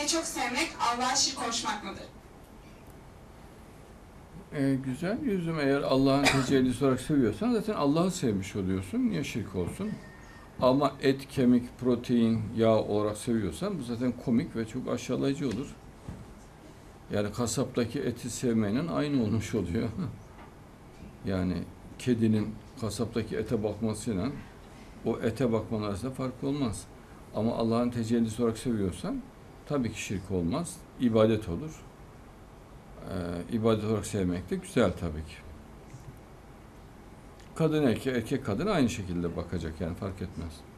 çok sevmek Allah'a şirk koşmak mıdır? Güzel yüzüm, eğer Allah'ın tecellisi olarak seviyorsan zaten Allah'ı sevmiş oluyorsun. Niye şirk olsun? Ama et, kemik, protein, yağ olarak seviyorsan bu zaten komik ve çok aşağılayıcı olur. Yani kasaptaki eti sevmeyle aynı olmuş oluyor. Yani kedinin kasaptaki ete bakmasıyla o ete bakman arasında fark olmaz. Ama Allah'ın tecellisi olarak seviyorsan tabii ki şirk olmaz. İbadet olur. İbadet olarak sevmek de güzel tabii ki. Kadın erkek, erkek kadın aynı şekilde bakacak, yani fark etmez.